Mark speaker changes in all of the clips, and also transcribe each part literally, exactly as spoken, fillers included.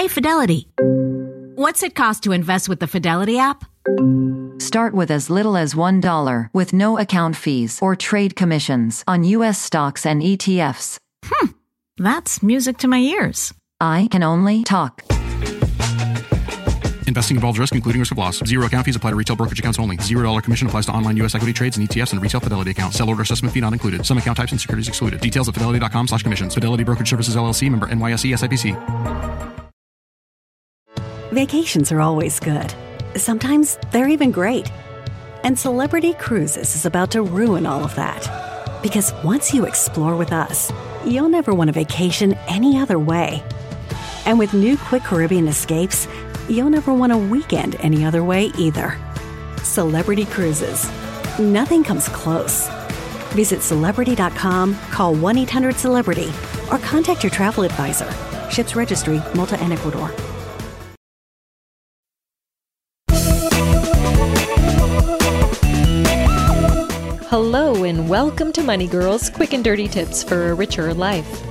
Speaker 1: Hey, Fidelity. What's it cost to invest with the Fidelity app?
Speaker 2: Start with as little as one dollar with no account fees or trade commissions on U S stocks and E T Fs.
Speaker 1: Hmm, that's music to my ears.
Speaker 2: I can only talk.
Speaker 3: Investing involves risk, including risk of loss. Zero account fees apply to retail brokerage accounts only. Zero dollar commission applies to online U S equity trades and E T Fs and retail Fidelity accounts. Sell order assessment fee not included. Some account types and securities excluded. Details at fidelity.com slash commissions. Fidelity Brokerage Services, L L C, member N Y S E S I P C.
Speaker 4: Vacations are always good. Sometimes they're even great. And Celebrity Cruises is about to ruin all of that. Because once you explore with us, you'll never want a vacation any other way. And with new Quick Caribbean Escapes, you'll never want a weekend any other way either. Celebrity Cruises. Nothing comes close. Visit Celebrity dot com, call one eight hundred celebrity, or contact your travel advisor. Ships Registry, Malta and Ecuador.
Speaker 5: Hello and welcome to Money Girls, quick and dirty tips for a richer life.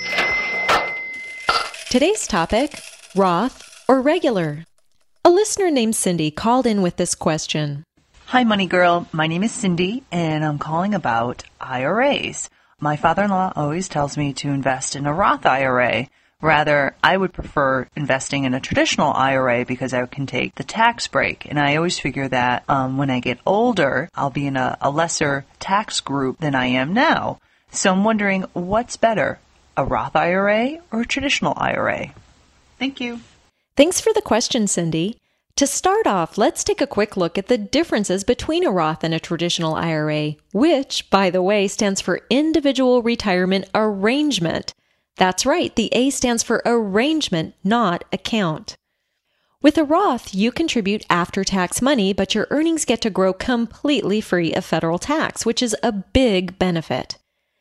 Speaker 5: Today's topic, Roth or regular? A listener named Cindy called in with this question.
Speaker 6: Hi, Money Girl. My name is Cindy, and I'm calling about I R As. My father-in-law always tells me to invest in a Roth I R A. Rather, I would prefer investing in a traditional I R A because I can take the tax break. And I always figure that um, when I get older, I'll be in a, a lesser tax group than I am now. So I'm wondering, what's better, a Roth I R A or a traditional I R A? Thank you.
Speaker 5: Thanks for the question, Cindy. To start off, let's take a quick look at the differences between a Roth and a traditional I R A, which, by the way, stands for Individual Retirement Arrangement. That's right, the A stands for arrangement, not account. With a Roth, you contribute after-tax money, but your earnings get to grow completely free of federal tax, which is a big benefit.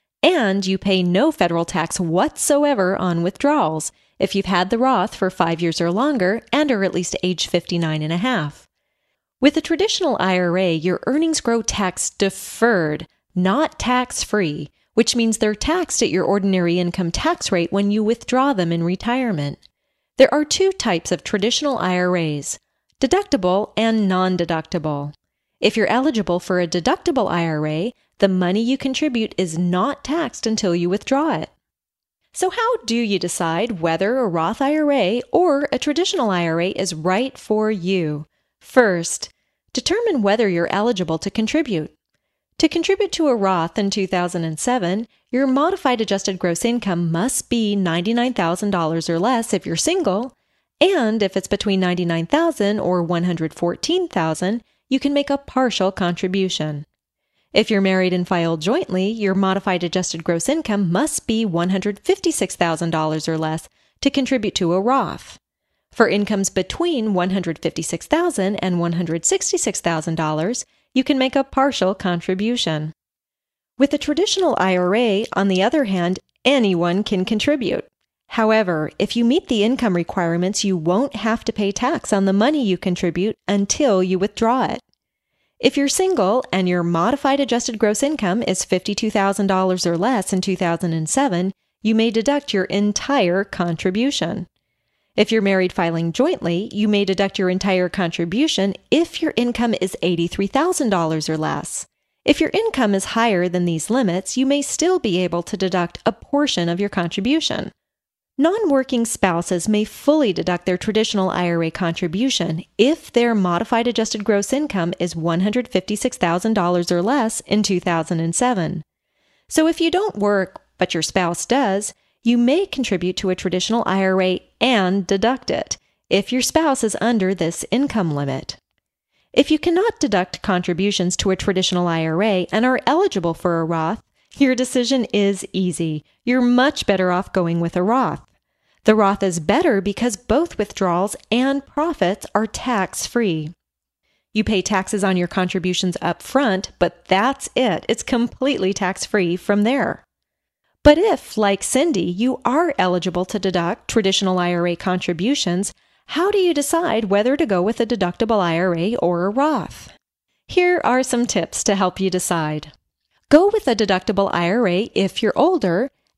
Speaker 5: And you pay no federal tax whatsoever on withdrawals if you've had the Roth for five years or longer and are at least age fifty-nine and a half. With a traditional I R A, your earnings grow tax-deferred, not tax-free, which means they're taxed at your ordinary income tax rate when you withdraw them in retirement. There are two types of traditional I R As, deductible and non-deductible. If you're eligible for a deductible I R A, the money you contribute is not taxed until you withdraw it. So how do you decide whether a Roth I R A or a traditional I R A is right for you? First, determine whether you're eligible to contribute. To contribute to a Roth in two thousand seven, your modified adjusted gross income must be ninety-nine thousand dollars or less if you're single, and if it's between ninety-nine thousand dollars or one hundred fourteen thousand dollars, you can make a partial contribution. If you're married and filed jointly, your modified adjusted gross income must be one hundred fifty-six thousand dollars or less to contribute to a Roth. For incomes between one hundred fifty-six thousand dollars and one hundred sixty-six thousand dollars, you can make a partial contribution. With a traditional I R A, on the other hand, anyone can contribute. However, if you meet the income requirements, you won't have to pay tax on the money you contribute until you withdraw it. If you're single and your modified adjusted gross income is fifty-two thousand dollars or less in two thousand seven, you may deduct your entire contribution. If you're married filing jointly, you may deduct your entire contribution if your income is eighty-three thousand dollars or less. If your income is higher than these limits, you may still be able to deduct a portion of your contribution. Non-working spouses may fully deduct their traditional I R A contribution if their modified adjusted gross income is one hundred fifty-six thousand dollars or less in two thousand seven. So if you don't work, but your spouse does, you may contribute to a traditional I R A and deduct it if your spouse is under this income limit. If you cannot deduct contributions to a traditional I R A and are eligible for a Roth, your decision is easy. You're much better off going with a Roth. The Roth is better because both withdrawals and profits are tax-free. You pay taxes on your contributions up front, but that's it. It's completely tax-free from there. But if, like Cindy, you are eligible to deduct traditional I R A contributions, how do you decide whether to go with a deductible I R A or a Roth? Here are some tips to help you decide. Go with a deductible I R A if you're older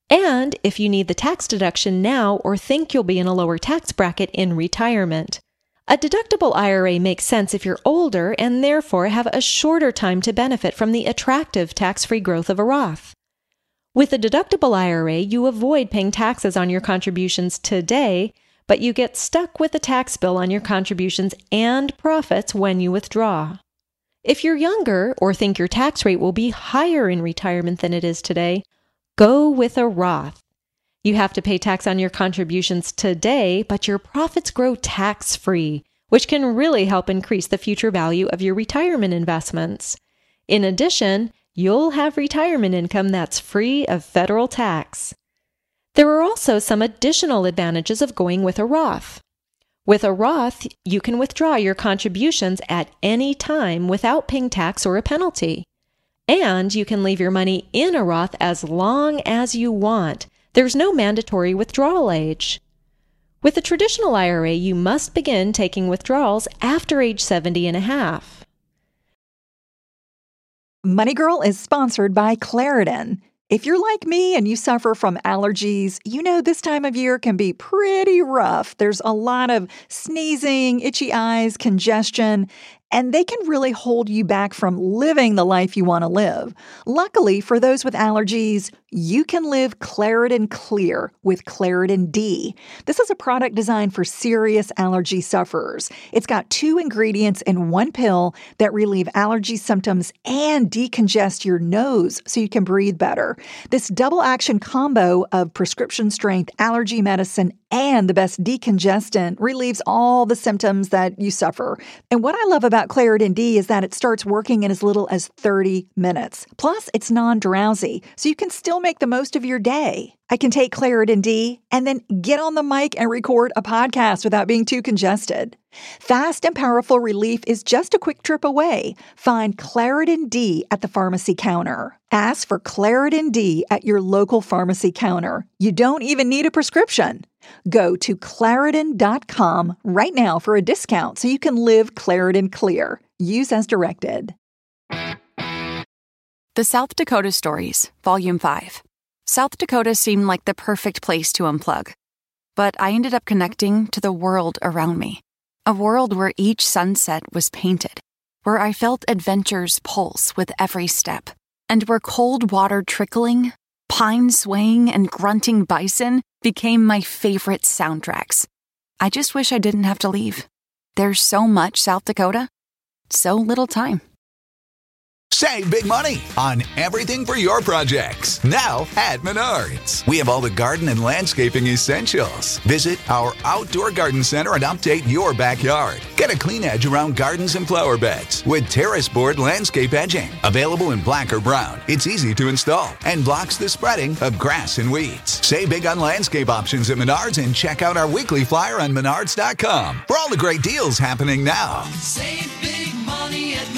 Speaker 5: and if you need the tax deduction now or think you'll be in a lower tax bracket in retirement. A deductible I R A makes sense if you're older and therefore have a shorter time to benefit from the attractive tax-free growth of a Roth. With a deductible I R A, you avoid paying taxes on your contributions today, but you get stuck with a tax bill on your contributions and profits when you withdraw. If you're younger or think your tax rate will be higher in retirement than it is today, go with a Roth. You have to pay tax on your contributions today, but your profits grow tax-free, which can really help increase the future value of your retirement investments. In addition, you'll have retirement income that's free of federal tax. There are also some additional advantages of going with a Roth. With a Roth, you can withdraw your contributions at any time without paying tax or a penalty. And you can leave your money in a Roth as long as you want. There's no mandatory withdrawal age. With a traditional I R A, you must begin taking withdrawals after age seventy and a half.
Speaker 7: Money Girl is sponsored by Claritin. If you're like me and you suffer from allergies, you know this time of year can be pretty rough. There's a lot of sneezing, itchy eyes, congestion, and they can really hold you back from living the life you want to live. Luckily, for those with allergies, you can live Claritin Clear with Claritin D. This is a product designed for serious allergy sufferers. It's got two ingredients in one pill that relieve allergy symptoms and decongest your nose so you can breathe better. This double-action combo of prescription-strength allergy medicine and the best decongestant relieves all the symptoms that you suffer. And what I love about Claritin D is that it starts working in as little as thirty minutes. Plus, it's non-drowsy, so you can still make the most of your day. I can take Claritin D and then get on the mic and record a podcast without being too congested. Fast and powerful relief is just a quick trip away. Find Claritin D at the pharmacy counter. Ask for Claritin D at your local pharmacy counter. You don't even need a prescription. Go to Claritin dot com right now for a discount so you can live Claritin Clear. Use as directed.
Speaker 8: The South Dakota Stories, Volume five. South Dakota seemed like the perfect place to unplug. But I ended up connecting to the world around me. A world where each sunset was painted, where I felt adventure's pulse with every step, and where cold water trickling, pine swaying, and grunting bison became my favorite soundtracks. I just wish I didn't have to leave. There's so much South Dakota, so little time.
Speaker 9: Save big money on everything for your projects. Now at Menards. We have all the garden and landscaping essentials. Visit our outdoor garden center and update your backyard. Get a clean edge around gardens and flower beds with terrace board landscape edging. Available in black or brown. It's easy to install and blocks the spreading of grass and weeds. Save big on landscape options at Menards and check out our weekly flyer on menards dot com for all the great deals happening now.
Speaker 10: Save big money at Menards.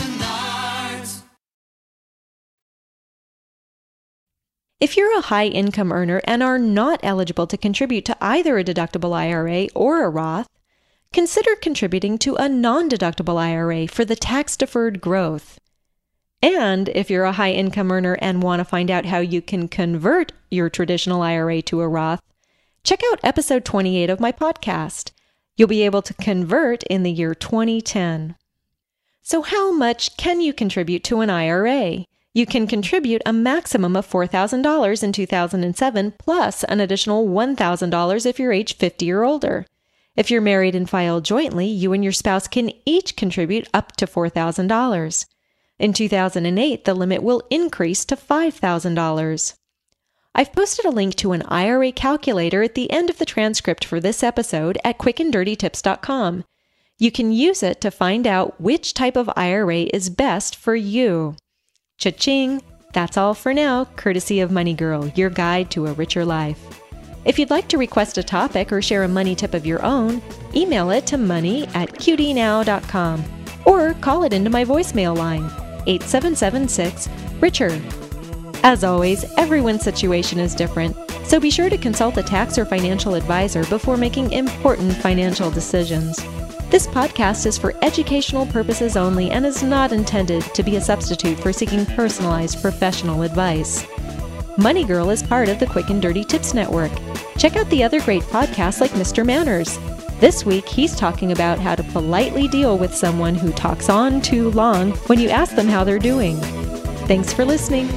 Speaker 5: If you're a high-income earner and are not eligible to contribute to either a deductible I R A or a Roth, consider contributing to a non-deductible I R A for the tax-deferred growth. And if you're a high-income earner and want to find out how you can convert your traditional I R A to a Roth, check out episode twenty-eight of my podcast. You'll be able to convert in the year twenty ten. So how much can you contribute to an I R A? You can contribute a maximum of four thousand dollars in two thousand seven, plus an additional one thousand dollars if you're age fifty or older. If you're married and filed jointly, you and your spouse can each contribute up to four thousand dollars. In two thousand eight, the limit will increase to five thousand dollars. I've posted a link to an I R A calculator at the end of the transcript for this episode at quick and dirty tips dot com. You can use it to find out which type of I R A is best for you. Cha-ching! That's all for now, courtesy of Money Girl, your guide to a richer life. If you'd like to request a topic or share a money tip of your own, email it to money at q d now dot com or call it into my voicemail line, eight seven seven six, RICHER. As always, everyone's situation is different, so be sure to consult a tax or financial advisor before making important financial decisions. This podcast is for educational purposes only and is not intended to be a substitute for seeking personalized professional advice. Money Girl is part of the Quick and Dirty Tips Network. Check out the other great podcasts like Mister Manners. This week, he's talking about how to politely deal with someone who talks on too long when you ask them how they're doing. Thanks for listening.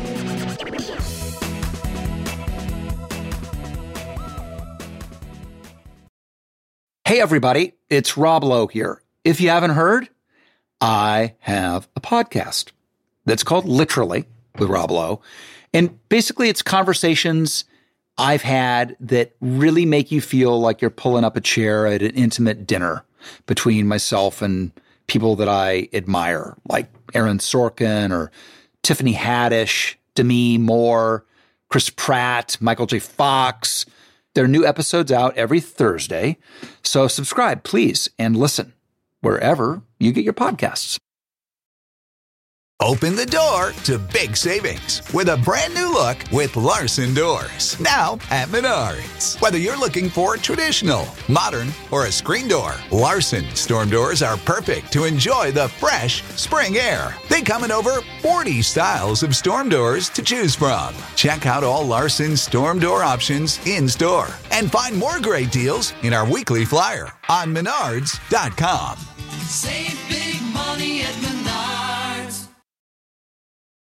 Speaker 11: Hey everybody, it's Rob Lowe here. If you haven't heard, I have a podcast that's called Literally with Rob Lowe. And basically it's conversations I've had that really make you feel like you're pulling up a chair at an intimate dinner between myself and people that I admire, like Aaron Sorkin or Tiffany Haddish, Demi Moore, Chris Pratt, Michael J. Fox. There are new episodes out every Thursday. So subscribe, please, and listen wherever you get your podcasts.
Speaker 9: Open the door to big savings with a brand new look with Larson Doors. Now at Menards. Whether you're looking for traditional, modern, or a screen door, Larson storm doors are perfect to enjoy the fresh spring air. They come in over forty styles of storm doors to choose from. Check out all Larson storm door options in store and find more great deals in our weekly flyer on menards dot com.
Speaker 10: Save big money at Menards.